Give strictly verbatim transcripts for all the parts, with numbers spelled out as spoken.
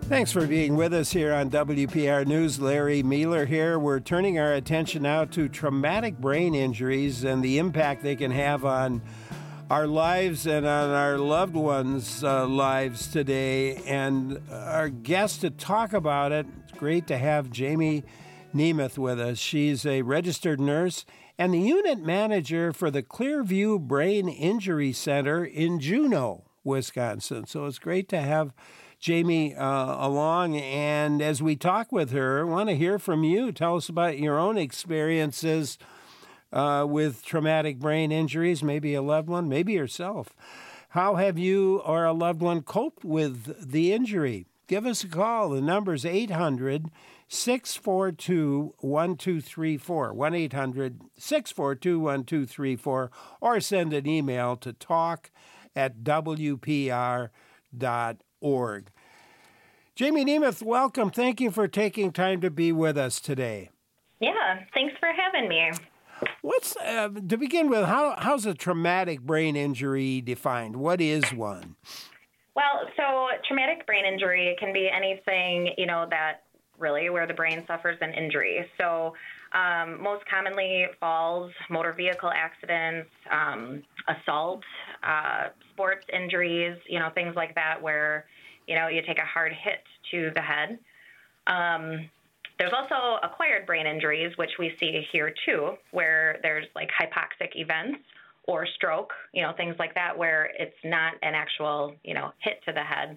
Thanks for being with us here on W P R News. Larry Mueller here. We're turning our attention now to traumatic brain injuries and the impact they can have on our lives and on our loved ones' uh, lives today. And our guest to talk about it, it's great to have Jamie Nemeth with us. She's a registered nurse and the unit manager for the Clearview Brain Injury Center in Juneau, Wisconsin. So it's great to have Jamie uh, along, and as we talk with her, I want to hear from you. Tell us about your own experiences uh, with traumatic brain injuries, maybe a loved one, maybe yourself. How have you or a loved one coped with the injury? Give us a call. The number's eight hundred, six four two, one two three four, one eight hundred, six four two, one two three four, or send an email to talk at w p r dot org. Jamie Nemeth, welcome. Thank you for taking time to be with us today. Yeah, thanks for having me. What's uh, to begin with? How how's a traumatic brain injury defined? What is one? Well, so traumatic brain injury can be anything, you know, that really where the brain suffers an injury. So um, most commonly falls, motor vehicle accidents, um, assault, uh, sports injuries, you know, things like that where, you know, you take a hard hit to the head. Um, there's also acquired brain injuries, which we see here too, where there's like hypoxic events or stroke, you know, things like that, where it's not an actual, you know, hit to the head.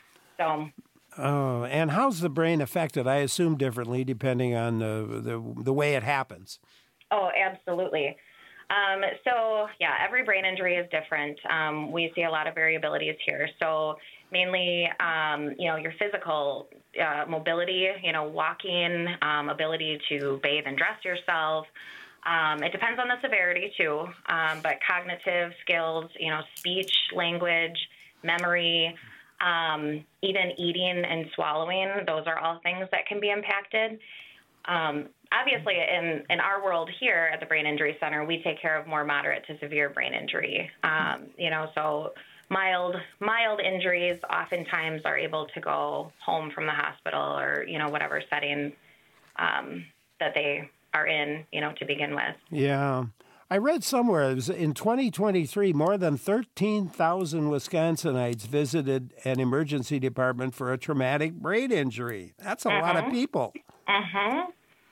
So. Oh, and how's the brain affected? I assume differently depending on the the, the way it happens. Oh, absolutely. Um, so, yeah, every brain injury is different. Um, we see a lot of variabilities here. So mainly, um, you know, your physical uh, mobility, you know, walking, um, ability to bathe and dress yourself. Um, it depends on the severity, too, um, but cognitive skills, you know, speech, language, memory, um, even eating and swallowing, those are all things that can be impacted. Um, obviously, in, in our world here at the Brain Injury Center, we take care of more moderate to severe brain injury. Um, you know, so mild mild injuries oftentimes are able to go home from the hospital or, you know, whatever setting um, that they are in, you know, to begin with. Yeah. I read somewhere it was in twenty twenty-three, more than thirteen thousand Wisconsinites visited an emergency department for a traumatic brain injury. That's a uh-huh. lot of people. Uh-huh.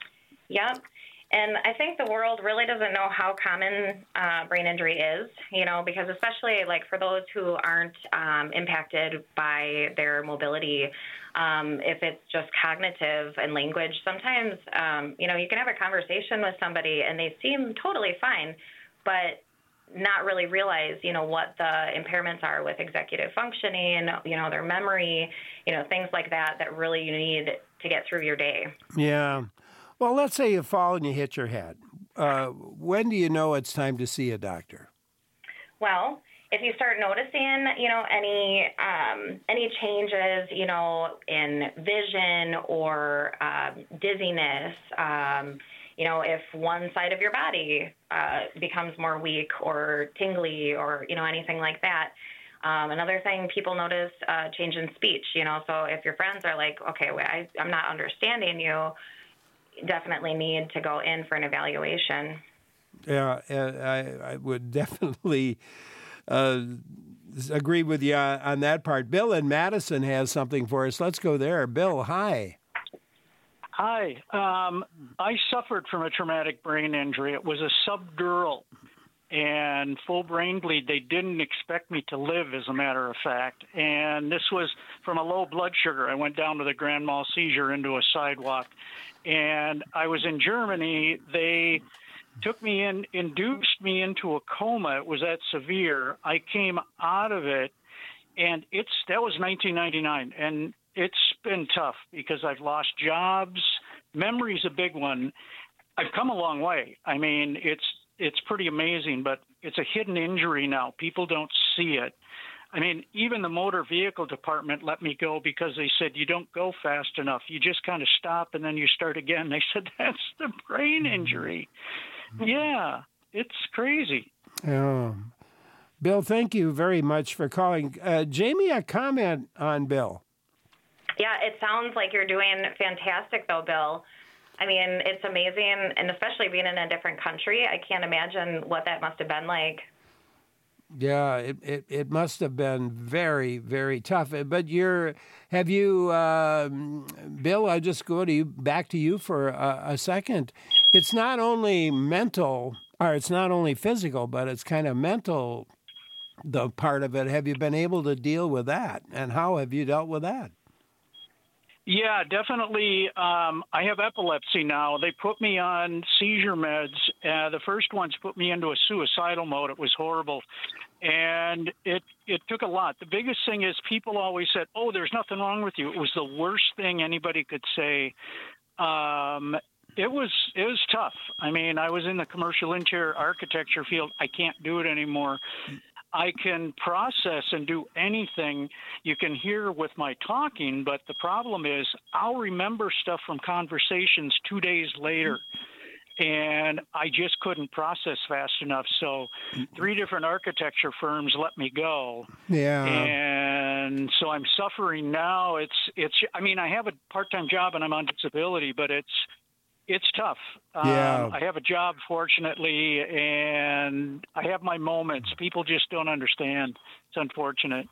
Yep. And I think the world really doesn't know how common uh, brain injury is, you know, because especially like for those who aren't um, impacted by their mobility, um, if it's just cognitive and language, sometimes, um, you know, you can have a conversation with somebody and they seem totally fine, but not really realize, you know, what the impairments are with executive functioning, you know, their memory, you know, things like that, that really you need to get through your day. Yeah. Well, let's say you fall and you hit your head. Uh, when do you know it's time to see a doctor? Well, if you start noticing, you know, any um, any changes, you know, in vision or um, dizziness, um, you know, if one side of your body uh, becomes more weak or tingly or, you know, anything like that. Um, another thing people notice, uh, change in speech, you know, so if your friends are like, okay, well, I, I'm not understanding you, definitely need to go in for an evaluation. Yeah, I, I would definitely uh, agree with you on that part. Bill in Madison has something for us. Let's go there. Bill, hi. Hi. Um, I suffered from a traumatic brain injury. It was a subdural and full brain bleed. They didn't expect me to live, as a matter of fact. And this was from a low blood sugar. I went down with a grand mal seizure into a sidewalk. And I was in Germany. They took me in, induced me into a coma. It was that severe. I came out of it, and it's that was nineteen ninety-nine. And it's been tough because I've lost jobs. Memory's a big one. I've come a long way. I mean, it's it's pretty amazing, but it's a hidden injury now. People don't see it. I mean, even the motor vehicle department let me go because they said, you don't go fast enough. You just kind of stop and then you start again. They said, that's the brain injury. Yeah, it's crazy. Oh. Bill, thank you very much for calling. Uh, Jamie, a comment on Bill. Yeah, it sounds like you're doing fantastic, though, Bill. I mean, it's amazing, and especially being in a different country, I can't imagine what that must have been like. Yeah, it, it, it must have been very, very tough. But you're, have you, uh, Bill, I'll just go to you, back to you for a, a second. It's not only mental, or it's not only physical, but it's kind of mental, the part of it. Have you been able to deal with that? And how have you dealt with that? Yeah, definitely. Um, I have epilepsy now. They put me on seizure meds. Uh, the first ones put me into a suicidal mode. It was horrible. And it, it took a lot. The biggest thing is people always said, oh, there's nothing wrong with you. It was the worst thing anybody could say. Um, it was it was tough. I mean, I was in the commercial interior architecture field. I can't do it anymore. I can process and do anything you can hear with my talking, but the problem is I'll remember stuff from conversations two days later, and I just couldn't process fast enough. So three different architecture firms let me go. Yeah. And so I'm suffering now. It's, it's, I mean, I have a part-time job and I'm on disability, but it's, It's tough. Yeah. Um, I have a job, fortunately, and I have my moments. People just don't understand. It's unfortunate.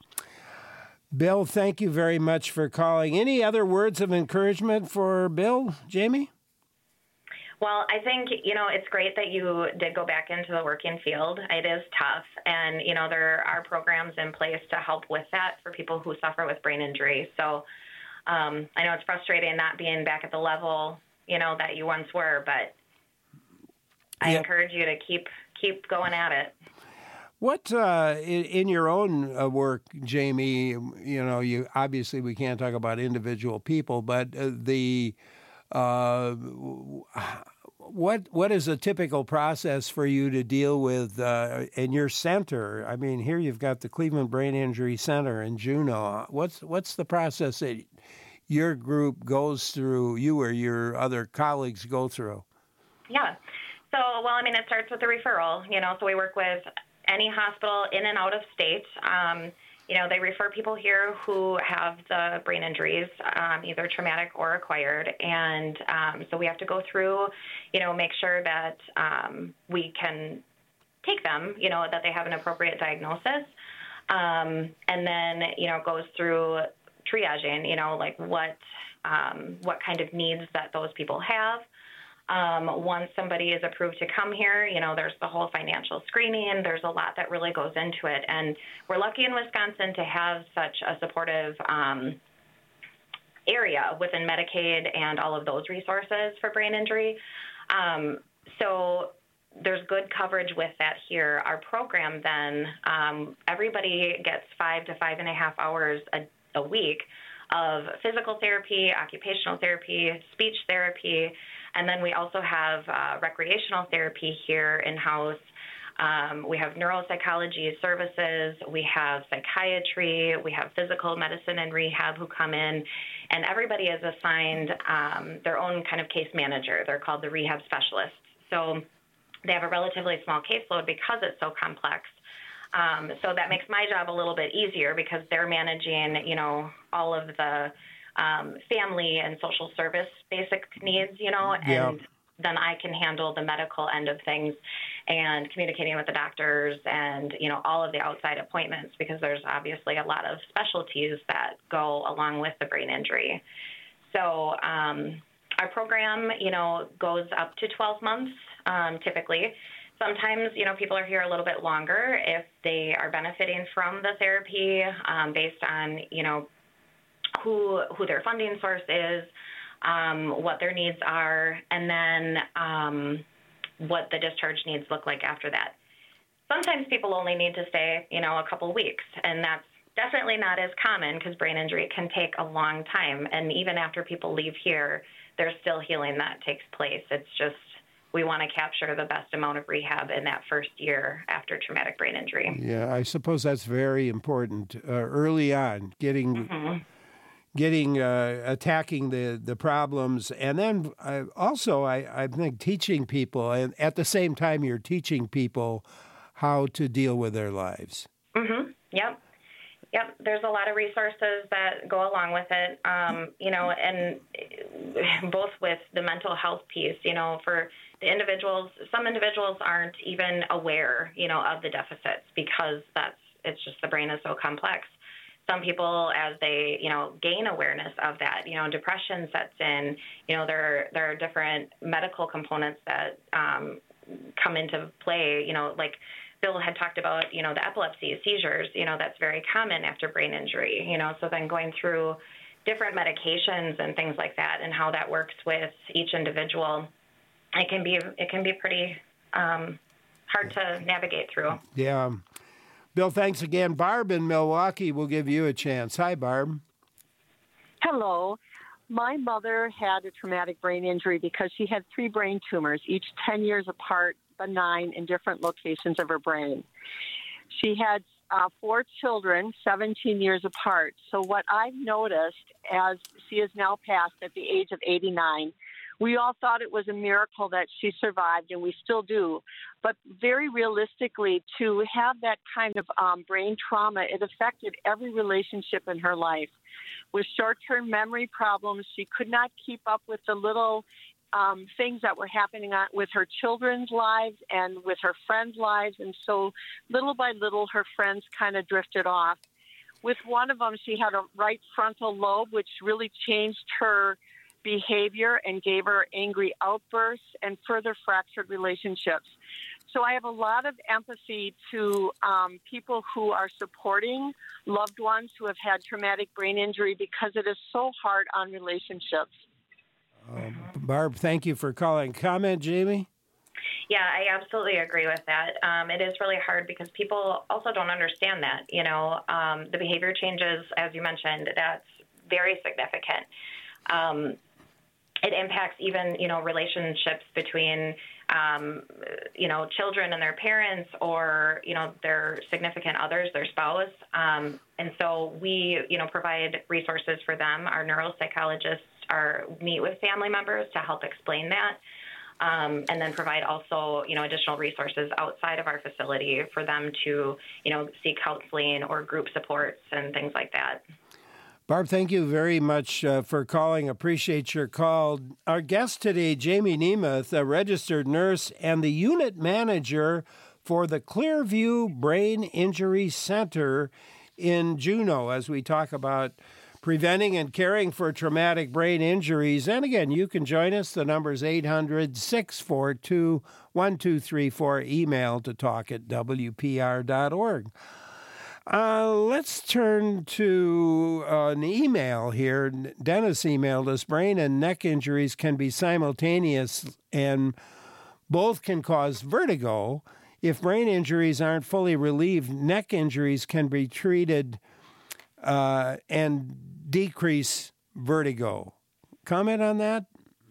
Bill, thank you very much for calling. Any other words of encouragement for Bill, Jamie? Well, I think, you know, it's great that you did go back into the working field. It is tough. And, you know, there are programs in place to help with that for people who suffer with brain injury. So um, I know it's frustrating not being back at the level, you know, that you once were, but I yep. encourage you to keep keep going at it. What uh, in, in your own uh, work, Jamie? You know, you obviously we can't talk about individual people, but uh, the uh, what what is a typical process for you to deal with uh, in your center? I mean, here you've got the Cleveland Brain Injury Center in Juneau. What's what's the process that your group goes through, you or your other colleagues go through? Yeah. So, well, I mean, it starts with the referral, you know, so we work with any hospital in and out of state. Um, you know, they refer people here who have the brain injuries, um, either traumatic or acquired. And um, so we have to go through, you know, make sure that um, we can take them, you know, that they have an appropriate diagnosis. Um, and then, you know, it goes through triaging, you know, like what um, what kind of needs that those people have. Um, once somebody is approved to come here, you know, there's the whole financial screening. There's a lot that really goes into it. And we're lucky in Wisconsin to have such a supportive um, area within Medicaid and all of those resources for brain injury. Um, so there's good coverage with that here. Our program then, um, everybody gets five to five and a half hours a a week of physical therapy, occupational therapy, speech therapy, and then we also have uh, recreational therapy here in-house. Um, we have neuropsychology services, we have psychiatry, we have physical medicine and rehab who come in, and everybody is assigned um, their own kind of case manager. They're called the rehab specialists. So they have a relatively small caseload because it's so complex. Um, so that makes my job a little bit easier because they're managing, you know, all of the um, family and social service basic needs, you know, and yeah. then I can handle the medical end of things and communicating with the doctors and, you know, all of the outside appointments because there's obviously a lot of specialties that go along with the brain injury. So um, our program, you know, goes up to twelve months um, typically. Sometimes, you know, people are here a little bit longer if they are benefiting from the therapy um, based on, you know, who who their funding source is, um, what their needs are, and then um, what the discharge needs look like after that. Sometimes people only need to stay, you know, a couple weeks, and that's definitely not as common because brain injury can take a long time. And even after people leave here, there's still healing that takes place. It's just we want to capture the best amount of rehab in that first year after traumatic brain injury. Yeah, I suppose that's very important uh, early on, getting mm-hmm. getting uh, attacking the, the problems, and then uh, also I, I think teaching people, and at the same time you're teaching people how to deal with their lives. Mm-hmm. Yep. Yep, there's a lot of resources that go along with it, um, you know, and both with the mental health piece, you know, for the individuals, some individuals aren't even aware, you know, of the deficits because that's, it's just the brain is so complex. Some people, as they, you know, gain awareness of that, you know, depression sets in, you know, there, there are different medical components that um, come into play, you know, like Bill had talked about, you know, the epilepsy, seizures, you know, that's very common after brain injury, you know, so then going through different medications and things like that and how that works with each individual, it can be, it can be pretty um, hard to navigate through. Yeah. Bill, thanks again. Barb in Milwaukee will give you a chance. Hi, Barb. Hello. My mother had a traumatic brain injury because she had three brain tumors, each ten years apart, benign, in different locations of her brain. She had uh, four children, seventeen years apart. So what I've noticed, as she is now passed at the age of eighty-nine, we all thought it was a miracle that she survived, and we still do. But very realistically, to have that kind of um, brain trauma, it affected every relationship in her life. With short-term memory problems, she could not keep up with the little um, things that were happening on, with her children's lives and with her friends' lives. And so little by little, her friends kind of drifted off. With one of them, she had a right frontal lobe, which really changed her behavior and gave her angry outbursts and further fractured relationships. So I have a lot of empathy to um, people who are supporting loved ones who have had traumatic brain injury because it is so hard on relationships. Uh, Barb, thank you for calling. Comment, Jamie? Yeah, I absolutely agree with that. Um, it is really hard because people also don't understand that, you know, um, the behavior changes, as you mentioned, that's very significant. Um, It impacts even, you know, relationships between, um, you know, children and their parents or, you know, their significant others, their spouse. Um, and so we, you know, provide resources for them. Our neuropsychologists are meet with family members to help explain that. Um, and then provide also, you know, additional resources outside of our facility for them to, you know, seek counseling or group supports and things like that. Barb, thank you very much uh, for calling. Appreciate your call. Our guest today, Jamie Nemeth, a registered nurse and the unit manager for the Clearview Brain Injury Center in Juneau, as we talk about preventing and caring for traumatic brain injuries. And again, you can join us. The number is eight hundred, six four two, one two three four. Email to talk at W P R dot org. Uh, let's turn to uh, an email here. Dennis emailed us, brain and neck injuries can be simultaneous and both can cause vertigo. If brain injuries aren't fully relieved, neck injuries can be treated uh, and decrease vertigo. Comment on that?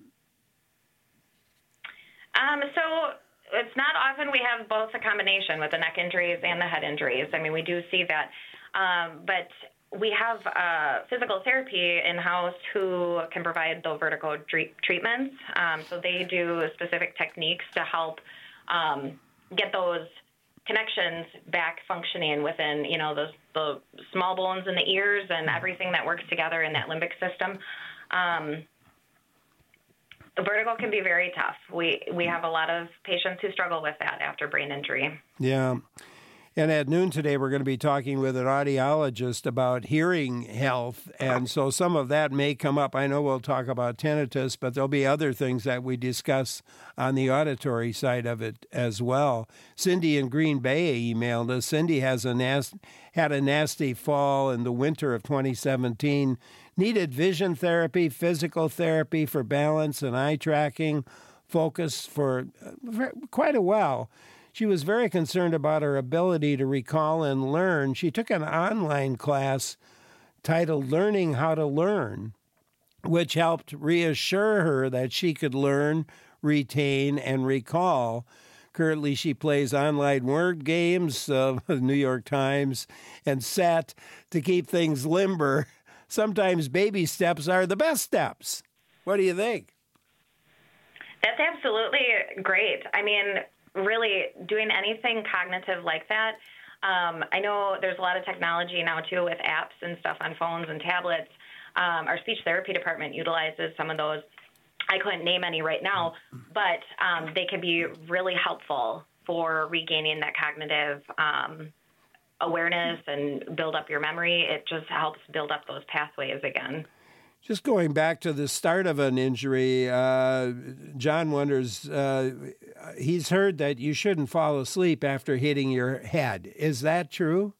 Um, so it's not often we have both a combination with the neck injuries and the head injuries. I mean, we do see that. Um, but we have uh, physical therapy in-house who can provide the vertigo tre- treatments. Um, so they do specific techniques to help um, get those connections back functioning within, you know, those the small bones in the ears and everything that works together in that limbic system. Um, vertigo can be very tough. We we have a lot of patients who struggle with that after brain injury. Yeah. And at noon today, we're going to be talking with an audiologist about hearing health. And so some of that may come up. I know we'll talk about tinnitus, but there'll be other things that we discuss on the auditory side of it as well. Cindy in Green Bay emailed us. Cindy has a nas- had a nasty fall in the winter of twenty seventeen, needed vision therapy, physical therapy for balance and eye tracking, focus for quite a while. She was very concerned about her ability to recall and learn. She took an online class titled Learning How to Learn, which helped reassure her that she could learn, retain, and recall. Currently, she plays online word games, uh, the New York Times, and set to keep things limber. Sometimes baby steps are the best steps. What do you think? That's absolutely great. I mean, really doing anything cognitive like that, Um, I know there's a lot of technology now, too, with apps and stuff on phones and tablets. Um, our speech therapy department utilizes some of those. I couldn't name any right now, but um, they can be really helpful for regaining that cognitive um, awareness and build up your memory. It just helps build up those pathways again. Just going back to the start of an injury, uh, John wonders, uh, he's heard that you shouldn't fall asleep after hitting your head. Is that true?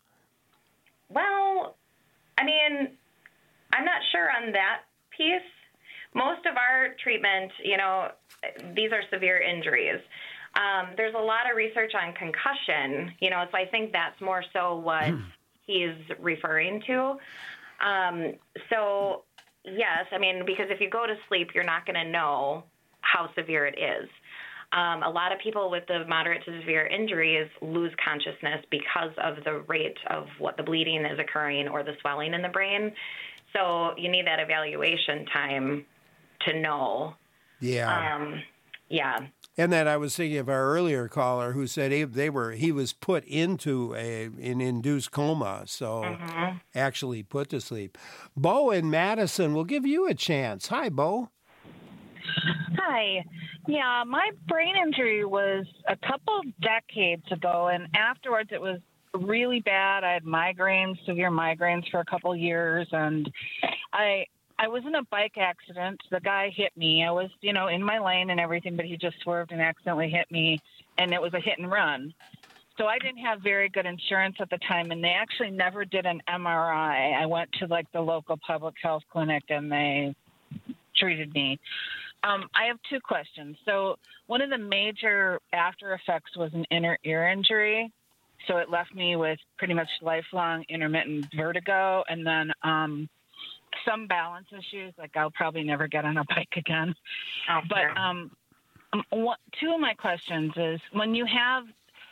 Well, I mean, I'm not sure on that piece. Most of our treatment, you know, these are severe injuries. Um, there's a lot of research on concussion, you know, so I think that's more so what he's referring to. Um, so, yes, I mean, because if you go to sleep, you're not going to know how severe it is. Um, a lot of people with the moderate to severe injuries lose consciousness because of the rate of what the bleeding is occurring or the swelling in the brain. So you need that evaluation time to know. Yeah. Um, yeah. And then I was thinking of our earlier caller who said he, they were he was put into a an induced coma, so mm-hmm. actually put to sleep. Bo in Madison, will give you a chance. Hi, Bo. Hi. Yeah, my brain injury was a couple decades ago, and afterwards it was really bad. I had migraines, severe migraines for a couple years, and I I was in a bike accident. The guy hit me. I was, you know, in my lane and everything, but he just swerved and accidentally hit me, and it was a hit and run. So I didn't have very good insurance at the time, and they actually never did an M R I. I went to, like, the local public health clinic, and they treated me. Um, I have two questions. So one of the major after effects was an inner ear injury. So it left me with pretty much lifelong intermittent vertigo, and then um, some balance issues, like I'll probably never get on a bike again. Oh, but um, what, two of my questions is, when you have,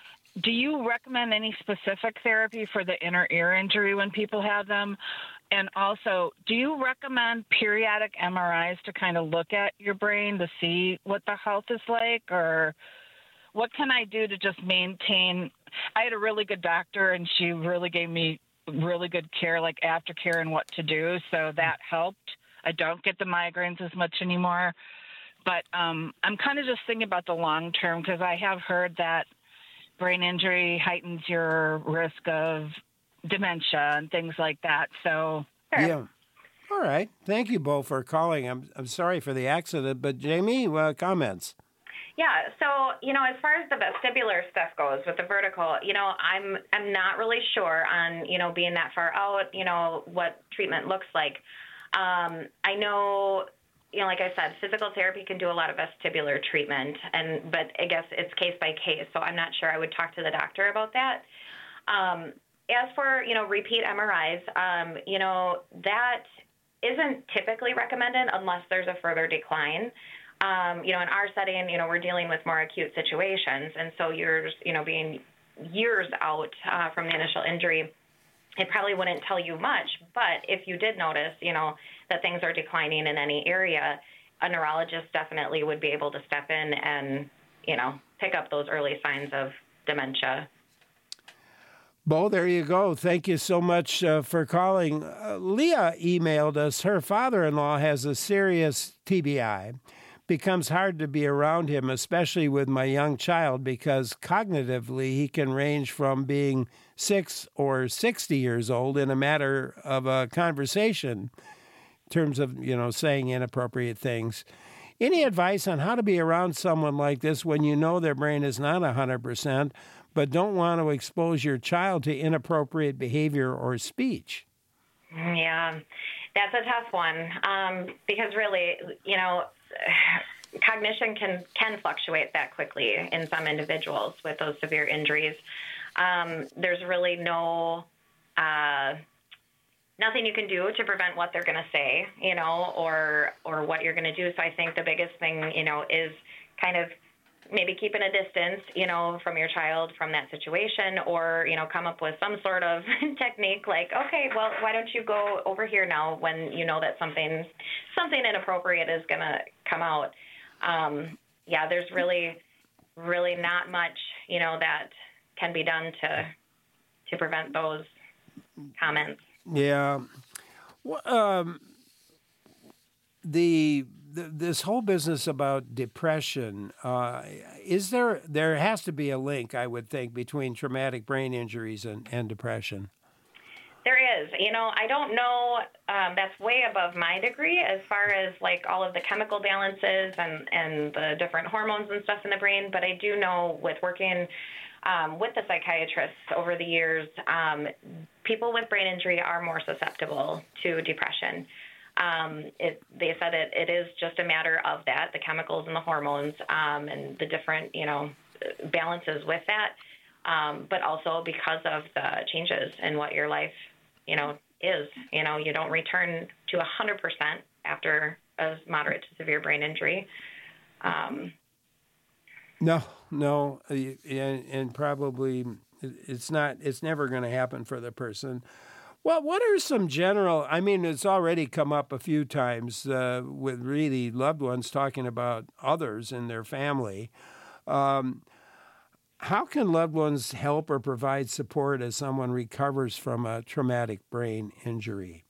do you recommend any specific therapy for the inner ear injury when people have them? And also, do you recommend periodic M R Is to kind of look at your brain to see what the health is like? Or what can I do to just maintain? I had a really good doctor, and she really gave me really good care, like aftercare and what to do. So that helped. I don't get the migraines as much anymore. But um, I'm kind of just thinking about the long term, because I have heard that brain injury heightens your risk of dementia and things like that. So yeah. All right. Thank you, Bo, for calling. I'm I'm sorry for the accident, but Jamie, uh, comments. Yeah, so, you know, as far as the vestibular stuff goes with the vertical, you know, I'm I'm not really sure on, you know, being that far out, you know, what treatment looks like. Um, I know, you know, like I said, physical therapy can do a lot of vestibular treatment, and but I guess it's case by case, so I'm not sure. I would talk to the doctor about that. Um, as for, you know, repeat M R Is, um, you know, that isn't typically recommended unless there's a further decline. Um, you know, in our setting, you know, we're dealing with more acute situations, and so you're, you know, being years out uh, from the initial injury, it probably wouldn't tell you much. But if you did notice, you know, that things are declining in any area, a neurologist definitely would be able to step in and, you know, pick up those early signs of dementia. Bo, there you go. Thank you so much uh, for calling. Uh, Leah emailed us. Her father-in-law has a serious T B I. Becomes hard to be around him, especially with my young child, because cognitively he can range from being six or sixty years old in a matter of a conversation in terms of, you know, saying inappropriate things. Any advice on how to be around someone like this when you know their brain is not one hundred percent, but don't want to expose your child to inappropriate behavior or speech? Yeah, that's a tough one um, because really, you know, cognition can, can fluctuate that quickly in some individuals with those severe injuries. Um, there's really no uh, nothing you can do to prevent what they're going to say, you know, or or what you're going to do. So I think the biggest thing, you know, is kind of maybe keeping a distance, you know, from your child from that situation, or, you know, come up with some sort of technique like, okay, well, why don't you go over here now when you know that something something inappropriate is going to come out. Um, yeah, there's really, really not much, you know, that can be done to to prevent those comments. Yeah. Well, um, the, the this whole business about depression, uh, is there, there has to be a link, I would think, between traumatic brain injuries and, and depression. There is. You know, I don't know, um, that's way above my degree as far as like all of the chemical balances and, and the different hormones and stuff in the brain, but I do know with working um, with the psychiatrists over the years, um, people with brain injury are more susceptible to depression. Um, it, they said it, it is just a matter of that, the chemicals and the hormones um, and the different, you know, balances with that, um, but also because of the changes in what your life, you know, is. You know, you don't return to one hundred percent after a moderate to severe brain injury. Um, no, no, and, and probably it's not, it's never going to happen for the person. Well, what are some general, I mean, it's already come up a few times uh, with really loved ones talking about others in their family. Um, how can loved ones help or provide support as someone recovers from a traumatic brain injury?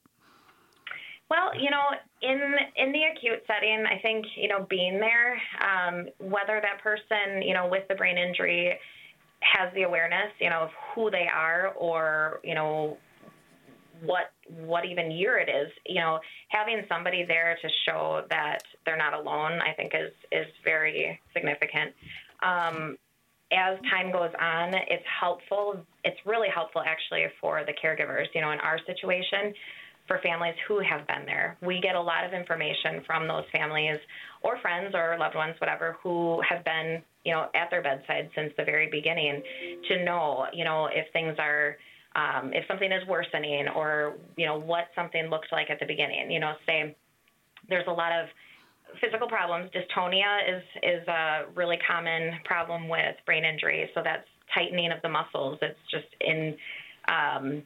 Well, you know, in in the acute setting, I think, you know, being there, um, whether that person, you know, with the brain injury has the awareness, you know, of who they are or, you know, what what even year it is, you know, having somebody there to show that they're not alone, I think is, is very significant. Um, as time goes on, it's helpful. It's really helpful, actually, for the caregivers, you know, in our situation, for families who have been there. We get a lot of information from those families or friends or loved ones, whatever, who have been, you know, at their bedside since the very beginning to know, you know, if things are, um, if something is worsening or, you know, what something looked like at the beginning. You know, say there's a lot of physical problems. Dystonia is, is a really common problem with brain injury. So that's tightening of the muscles. It's just in, um,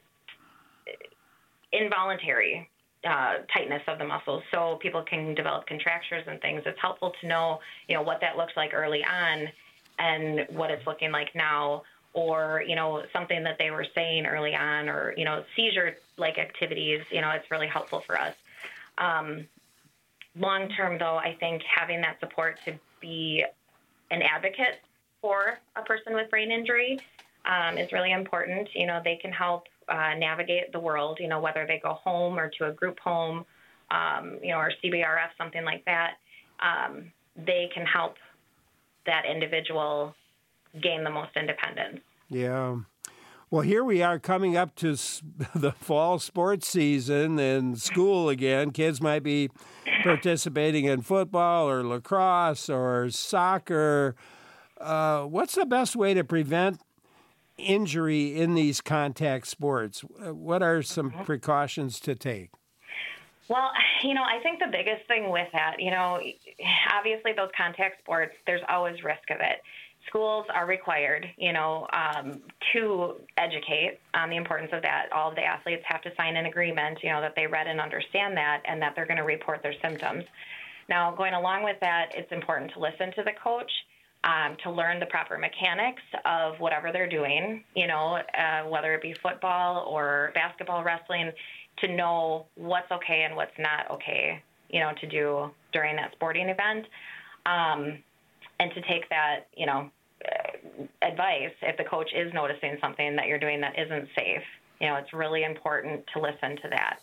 involuntary uh, tightness of the muscles, so people can develop contractures and things. It's helpful to know, you know, what that looks like early on and what it's looking like now, or, you know, something that they were saying early on, or, you know, seizure-like activities. You know, it's really helpful for us. Um, long-term, though, I think having that support to be an advocate for a person with brain injury um, is really important. You know, they can help Uh, navigate the world, you know, whether they go home or to a group home, um, you know, or C B R F, something like that. Um, they can help that individual gain the most independence. Yeah. Well, here we are coming up to the fall sports season and school again. Kids might be participating in football or lacrosse or soccer. Uh, what's the best way to prevent injury in these contact sports? What are some precautions to take? Well, you know, I think the biggest thing with that, you know, obviously those contact sports, there's always risk of it. Schools are required, you know, um, to educate on the importance of that. All of the athletes have to sign an agreement, you know, that they read and understand that, and that they're going to report their symptoms. Now, going along with that, it's important to listen to the coach, Um, to learn the proper mechanics of whatever they're doing, you know, uh, whether it be football or basketball, wrestling, to know what's okay and what's not okay, you know, to do during that sporting event, um, and to take that, you know, uh, advice if the coach is noticing something that you're doing that isn't safe. You know, it's really important to listen to that.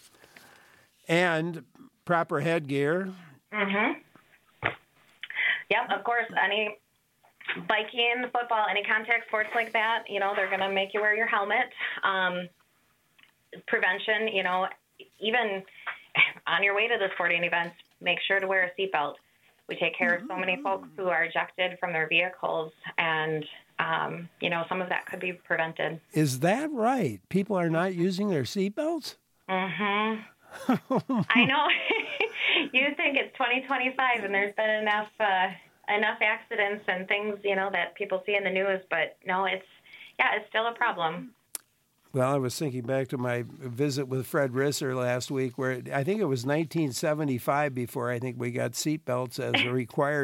And proper headgear. Mm-hmm. Yep, of course, any biking, football, any contact sports like that, you know, they're going to make you wear your helmet. Um, prevention, you know, even on your way to the sporting events, make sure to wear a seatbelt. We take care of so many folks who are ejected from their vehicles, and, um, you know, some of that could be prevented. Is that right? People are not using their seatbelts? Mm-hmm. I know. You think it's twenty twenty-five and there's been enough uh, enough accidents and things, you know, that people see in the news, but no, it's, yeah, it's still a problem. Well, I was thinking back to my visit with Fred Risser last week, where I think it was nineteen seventy-five before I think we got seatbelts as a required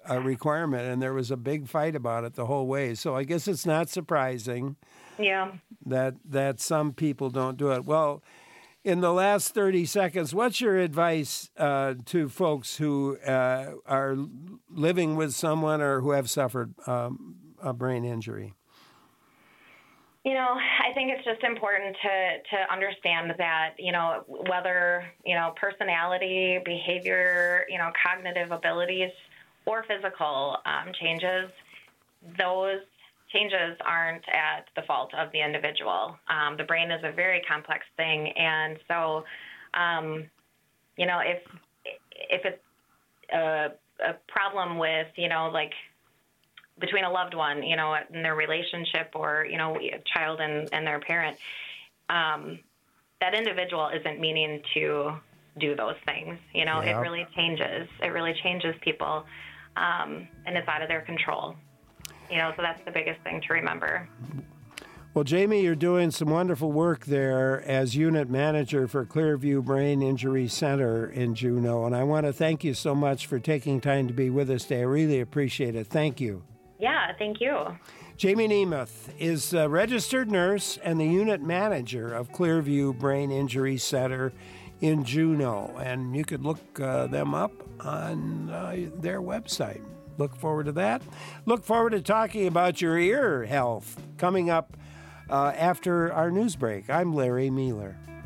a requirement, and there was a big fight about it the whole way. So I guess it's not surprising Yeah. that that some people don't do it. Well, in the last thirty seconds, what's your advice uh, to folks who uh, are living with someone or who have suffered um, a brain injury? You know, I think it's just important to, to understand that, you know, whether, you know, personality, behavior, you know, cognitive abilities or physical um, changes, those changes aren't at the fault of the individual. Um, the brain is a very complex thing. And so, um, you know, if, if it's a, a problem with, you know, like, between a loved one, you know, in their relationship or, you know, a child and, and their parent, um, that individual isn't meaning to do those things. You know, Yeah. it really changes. It really changes people, um, and it's out of their control. You know, so that's the biggest thing to remember. Well, Jamie, you're doing some wonderful work there as unit manager for Clearview Brain Injury Center in Juneau, and I want to thank you so much for taking time to be with us today. I really appreciate it. Thank you. Yeah, thank you. Jamie Nemeth is a registered nurse and the unit manager of Clearview Brain Injury Center in Juneau. And you could look uh, them up on uh, their website. Look forward to that. Look forward to talking about your ear health coming up uh, after our news break. I'm Larry Mueller.